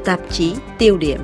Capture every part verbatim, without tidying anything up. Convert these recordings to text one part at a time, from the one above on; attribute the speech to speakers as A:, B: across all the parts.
A: tạp chí Tiêu điểm.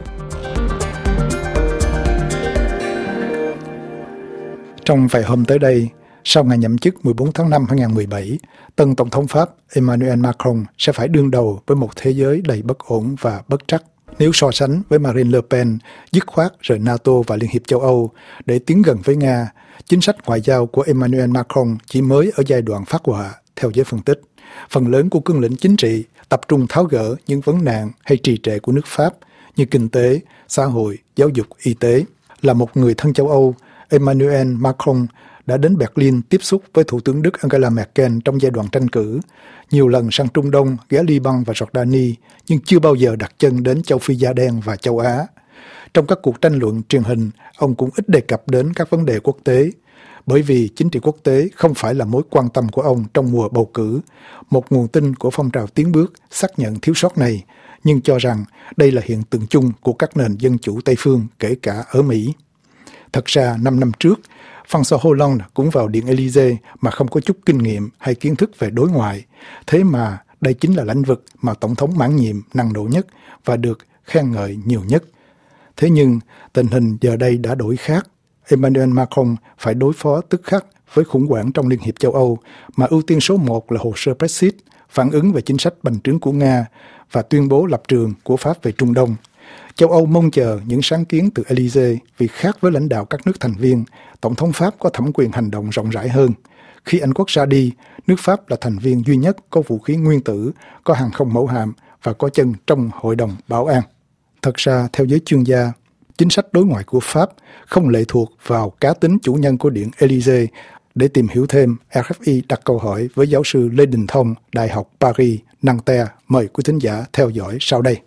B: Trong vài hôm tới đây, sau ngày nhậm chức mười bốn tháng năm hai nghìn không trăm mười bảy, tân Tổng thống Pháp Emmanuel Macron sẽ phải đương đầu với một thế giới đầy bất ổn và bất trắc. Nếu so sánh với Marine Le Pen, dứt khoát rời NATO và Liên hiệp châu Âu để tiến gần với Nga, chính sách ngoại giao của Emmanuel Macron chỉ mới ở giai đoạn phát họa, theo giới phân tích. Phần lớn của cương lĩnh chính trị tập trung tháo gỡ những vấn nạn hay trì trệ của nước Pháp như kinh tế, xã hội, giáo dục, y tế. Là một người thân châu Âu, Emmanuel Macron đã đến Berlin tiếp xúc với Thủ tướng Đức Angela Merkel trong giai đoạn tranh cử, nhiều lần sang Trung Đông, ghé Liban và Jordani, nhưng chưa bao giờ đặt chân đến châu Phi da đen và châu Á. Trong các cuộc tranh luận truyền hình, ông cũng ít đề cập đến các vấn đề quốc tế, bởi vì chính trị quốc tế không phải là mối quan tâm của ông trong mùa bầu cử. Một nguồn tin của phong trào tiến bước xác nhận thiếu sót này, nhưng cho rằng đây là hiện tượng chung của các nền dân chủ Tây phương, kể cả ở Mỹ. Thật ra, năm năm trước, François Hollande cũng vào Điện Élysée mà không có chút kinh nghiệm hay kiến thức về đối ngoại. Thế mà đây chính là lĩnh vực mà Tổng thống mãn nhiệm năng nổ nhất và được khen ngợi nhiều nhất. Thế nhưng, tình hình giờ đây đã đổi khác. Emmanuel Macron phải đối phó tức khắc với khủng hoảng trong Liên hiệp châu Âu, mà ưu tiên số một là hồ sơ Brexit, phản ứng về chính sách bành trướng của Nga và tuyên bố lập trường của Pháp về Trung Đông. Châu Âu mong chờ những sáng kiến từ Élysée vì khác với lãnh đạo các nước thành viên, Tổng thống Pháp có thẩm quyền hành động rộng rãi hơn. Khi Anh quốc ra đi, nước Pháp là thành viên duy nhất có vũ khí nguyên tử, có hàng không mẫu hạm và có chân trong Hội đồng Bảo an. Thật ra, theo giới chuyên gia, chính sách đối ngoại của Pháp không lệ thuộc vào cá tính chủ nhân của Điện Élysée. Để tìm hiểu thêm, rờ ép i đặt câu hỏi với giáo sư Lê Đình Thông, Đại học Paris, Nanterre. Mời quý thính giả theo dõi sau đây.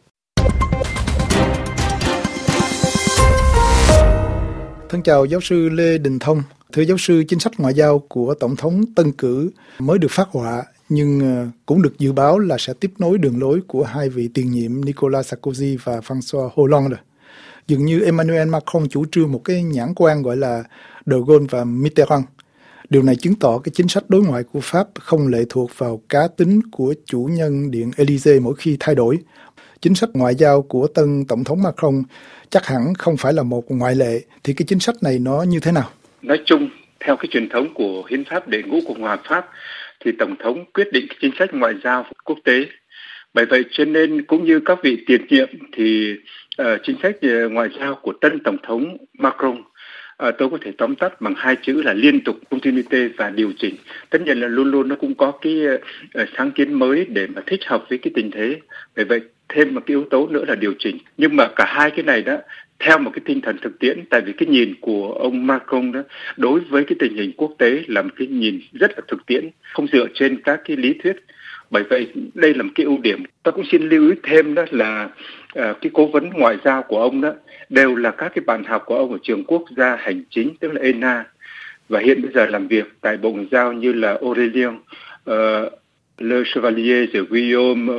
B: Thân chào giáo sư Lê Đình Thông. Thưa giáo sư, chính sách ngoại giao của Tổng thống tân cử mới được phát họa, nhưng cũng được dự báo là sẽ tiếp nối đường lối của hai vị tiền nhiệm Nicolas Sarkozy và François Hollande. Dường như Emmanuel Macron chủ trương một cái nhãn quan gọi là De Gaulle và Mitterrand. Điều này chứng tỏ cái chính sách đối ngoại của Pháp không lệ thuộc vào cá tính của chủ nhân Điện Élysée mỗi khi thay đổi. Chính sách ngoại giao của tân Tổng thống Macron chắc hẳn không phải là một ngoại lệ, thì cái chính sách này nó như thế nào?
C: Nói chung, theo cái truyền thống của hiến pháp đệ ngũ Cộng hòa Pháp, thì Tổng thống quyết định chính sách ngoại giao quốc tế. Bởi vậy cho nên cũng như các vị tiền nhiệm thì uh, chính sách ngoại giao của tân Tổng thống Macron À, tôi có thể tóm tắt bằng hai chữ là liên tục, continuité và điều chỉnh. Tất nhiên là luôn luôn nó cũng có cái uh, sáng kiến mới để mà thích hợp với cái tình thế. Bởi vậy thêm một cái yếu tố nữa là điều chỉnh. Nhưng mà cả hai cái này đó theo một cái tinh thần thực tiễn, tại vì cái nhìn của ông Macron đó đối với cái tình hình quốc tế là một cái nhìn rất là thực tiễn, không dựa trên các cái lý thuyết. Bởi vậy đây là một cái ưu điểm. Tôi cũng xin lưu ý thêm đó là uh, cái cố vấn ngoại giao của ông đó đều là các cái bạn học của ông ở trường quốc gia hành chính, tức là e en a, và hiện bây giờ làm việc tại Bộ Ngoại giao như là Aurélien uh, Le Chevalier, rồi Guillaume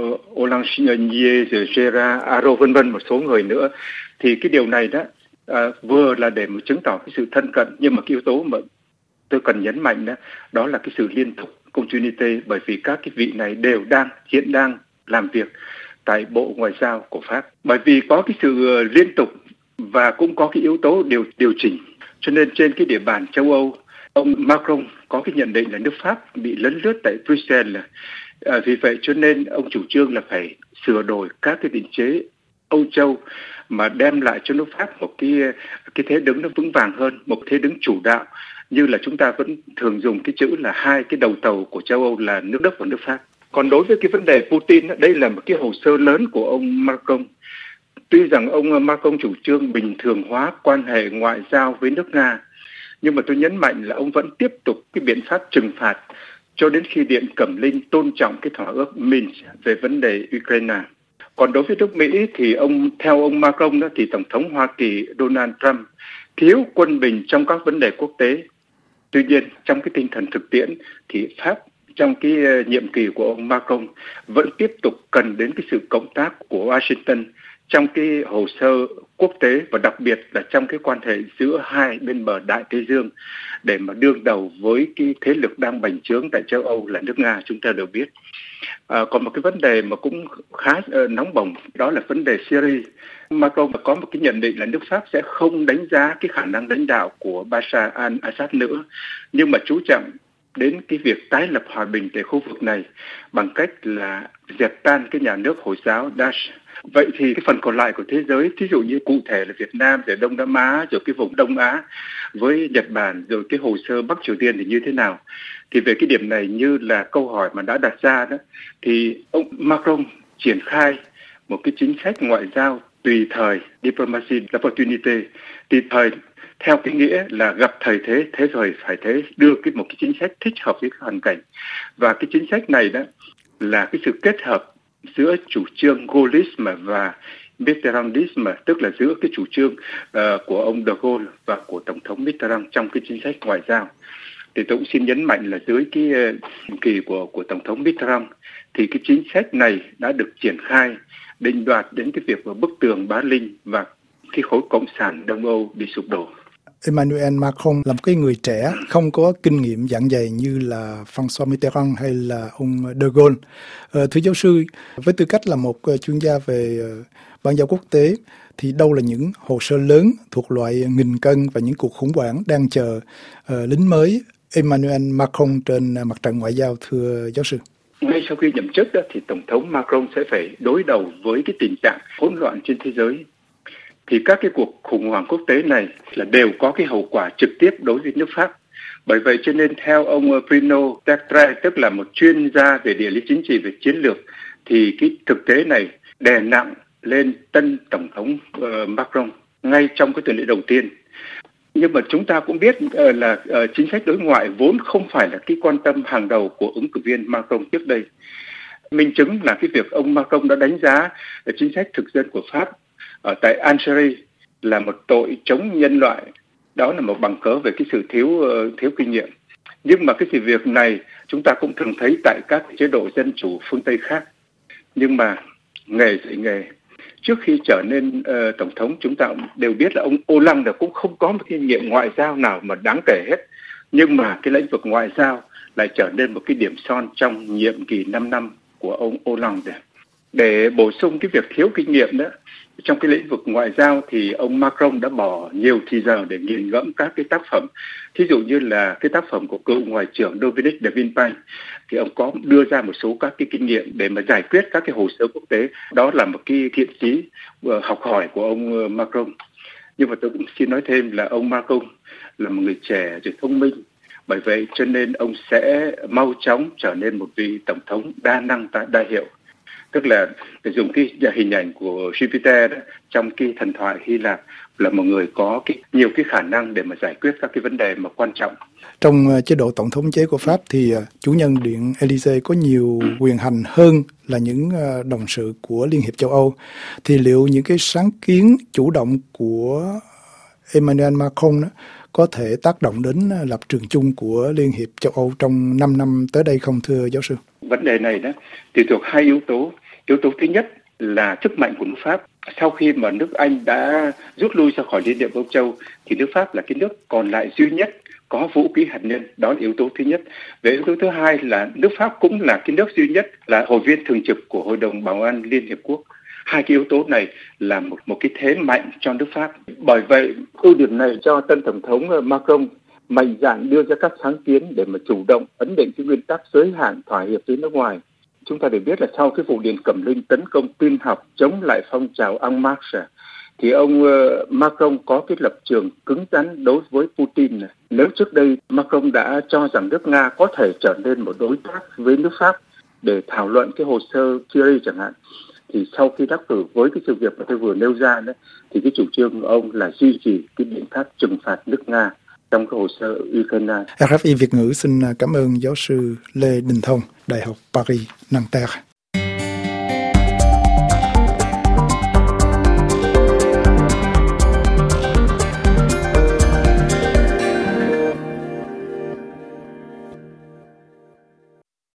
C: Olanchier, rồi Gérard Araud, vân vân một số người nữa. Thì cái điều này đó uh, vừa là để mà chứng tỏ cái sự thân cận, nhưng mà cái yếu tố mà tôi cần nhấn mạnh đó, đó là cái sự liên tục, continuité, bởi vì các cái vị này đều đang, hiện đang làm việc tại Bộ Ngoại giao của Pháp. Bởi vì có cái sự liên tục và cũng có cái yếu tố điều điều chỉnh, cho nên trên cái địa bàn châu Âu, ông Macron có cái nhận định là nước Pháp bị lấn lướt tại Bruxelles. À, vì vậy cho nên ông chủ trương là phải sửa đổi các cái định chế Âu Châu mà đem lại cho nước Pháp một cái cái thế đứng nó vững vàng hơn, một thế đứng chủ đạo, như là chúng ta vẫn thường dùng cái chữ là hai cái đầu tàu của châu Âu là nước Đức và nước Pháp. Còn đối với cái vấn đề Putin, đây là một cái hồ sơ lớn của ông Macron. Tuy rằng ông Macron chủ trương bình thường hóa quan hệ ngoại giao với nước Nga, nhưng mà tôi nhấn mạnh là ông vẫn tiếp tục cái biện pháp trừng phạt cho đến khi Điện Cẩm Linh tôn trọng cái thỏa ước Minsk về vấn đề Ukraine. Còn đối với nước Mỹ thì ông theo ông Macron đó, thì Tổng thống Hoa Kỳ Donald Trump thiếu quân bình trong các vấn đề quốc tế. Tuy nhiên, trong cái tinh thần thực tiễn thì Pháp trong cái nhiệm kỳ của ông Macron vẫn tiếp tục cần đến cái sự cộng tác của Washington trong cái hồ sơ quốc tế, và đặc biệt là trong cái quan hệ giữa hai bên bờ Đại Tây Dương, để mà đương đầu với cái thế lực đang bành trướng tại châu Âu là nước Nga, chúng ta đều biết. À, còn một cái vấn đề mà cũng khá uh, nóng bỏng, đó là vấn đề Syria. Macron có một cái nhận định là nước Pháp sẽ không đánh giá cái khả năng lãnh đạo của Bashar al-Assad nữa, nhưng mà chú trọng đến cái việc tái lập hòa bình tại khu vực này bằng cách là dẹp tan cái nhà nước Hồi giáo Daesh. Vậy thì cái phần còn lại của thế giới, thí dụ như cụ thể là Việt Nam, rồi Đông Nam Á, rồi cái vùng Đông Á với Nhật Bản, rồi cái hồ sơ Bắc Triều Tiên thì như thế nào? Thì về cái điểm này như là câu hỏi mà đã đặt ra đó, thì ông Macron triển khai một cái chính sách ngoại giao tùy thời, diplomacy d'opportunité, tùy thời theo cái nghĩa là gặp thời thế, thế rồi phải thế, đưa cái một cái chính sách thích hợp với cái hoàn cảnh. Và cái chính sách này đó là cái sự kết hợp giữa chủ trương Gaullisme và Mitterrandisme, tức là giữa cái chủ trương uh, của ông de Gaulle và của Tổng thống Mitterrand trong cái chính sách ngoại giao. Thì tôi cũng xin nhấn mạnh là dưới cái uh, kỳ của của Tổng thống Mitterrand thì cái chính sách này đã được triển khai, định đoạt đến cái việc mà bức tường Berlin và cái khối cộng sản Đông Âu bị sụp đổ.
B: Emmanuel Macron là một cái người trẻ không có kinh nghiệm dạn dày như là François Mitterrand hay là ông de Gaulle. Ờ, thưa giáo sư, với tư cách là một chuyên gia về ban giao quốc tế, thì đâu là những hồ sơ lớn thuộc loại nghìn cân và những cuộc khủng hoảng đang chờ uh, lính mới Emmanuel Macron trên mặt trận ngoại giao, thưa giáo sư?
C: Ngay sau khi nhậm chức đó, thì Tổng thống Macron sẽ phải đối đầu với cái tình trạng hỗn loạn trên thế giới. Thì các cái cuộc khủng hoảng quốc tế này là đều có cái hậu quả trực tiếp đối với nước Pháp. Bởi vậy cho nên theo ông Bruno Tertre, tức là một chuyên gia về địa lý chính trị, về chiến lược, thì cái thực tế này đè nặng lên tân Tổng thống uh, Macron ngay trong cái tuần lễ đầu tiên. Nhưng mà chúng ta cũng biết uh, là uh, chính sách đối ngoại vốn không phải là cái quan tâm hàng đầu của ứng cử viên Macron trước đây. Minh chứng là cái việc ông Macron đã đánh giá chính sách thực dân của Pháp ở tại Algeria là một tội chống nhân loại. Đó là một bằng cớ về cái sự thiếu uh, thiếu kinh nghiệm. Nhưng mà cái sự việc này chúng ta cũng thường thấy tại các chế độ dân chủ phương Tây khác. Nhưng mà nghề dạy nghề, trước khi trở nên uh, tổng thống, chúng ta đều biết là ông Hollande cũng không có một kinh nghiệm ngoại giao nào mà đáng kể hết. Nhưng mà cái lĩnh vực ngoại giao lại trở nên một cái điểm son trong nhiệm kỳ năm năm của ông Hollande. Để bổ sung cái việc thiếu kinh nghiệm đó, trong cái lĩnh vực ngoại giao thì ông Macron đã bỏ nhiều thời giờ để nghiền ngẫm các cái tác phẩm. Thí dụ như là cái tác phẩm của cựu Ngoại trưởng Dominique de Villepin, thì ông có đưa ra một số các cái kinh nghiệm để mà giải quyết các cái hồ sơ quốc tế. Đó là một cái thiện chí học hỏi của ông Macron. Nhưng mà tôi cũng xin nói thêm là ông Macron là một người trẻ rồi thông minh. Bởi vậy cho nên ông sẽ mau chóng trở nên một vị tổng thống đa năng đa hiệu. Tức là để dùng cái hình ảnh của Jupiter đó, trong cái thần thoại Hy Lạp, là một người có cái, nhiều cái khả năng để mà giải quyết các cái vấn đề mà quan trọng.
B: Trong chế độ tổng thống chế của Pháp thì chủ nhân Điện Élysée có nhiều quyền hành hơn là những đồng sự của Liên hiệp châu Âu. Thì liệu những cái sáng kiến chủ động của Emmanuel Macron đó có thể tác động đến lập trường chung của Liên hiệp châu Âu trong năm năm tới đây không, thưa giáo sư?
C: Vấn đề này đó tùy thuộc hai yếu tố. Yếu tố thứ nhất là sức mạnh của nước Pháp. Sau khi mà nước Anh đã rút lui ra khỏi Liên hiệp Âu Châu thì nước Pháp là cái nước còn lại duy nhất có vũ khí hạt nhân. Đó là yếu tố thứ nhất. Về yếu tố thứ hai là nước Pháp cũng là cái nước duy nhất là hội viên thường trực của Hội đồng Bảo an Liên hiệp quốc. Hai cái yếu tố này là một, một cái thế mạnh cho nước Pháp. Bởi vậy ưu điểm này cho tân tổng thống Macron mạnh dạn đưa ra các sáng kiến để mà chủ động ấn định cái nguyên tắc giới hạn thỏa hiệp với nước ngoài. Chúng ta đều biết là sau cái vụ Điện Cẩm Linh tấn công tin học chống lại phong trào En Marche, thì ông uh, Macron có cái lập trường cứng rắn đối với Putin. Nếu trước đây Macron đã cho rằng nước Nga có thể trở nên một đối tác với nước Pháp để thảo luận cái hồ sơ Syria chẳng hạn, thì sau khi đắc cử với cái sự việc mà tôi vừa nêu ra đó, thì cái chủ trương của ông là duy trì cái biện pháp trừng phạt nước Nga trong cái hồ sơ Ukraine.
B: rờ ép i Việt ngữ xin cảm ơn giáo sư Lê Đình Thông, Đại học Paris Nanterre.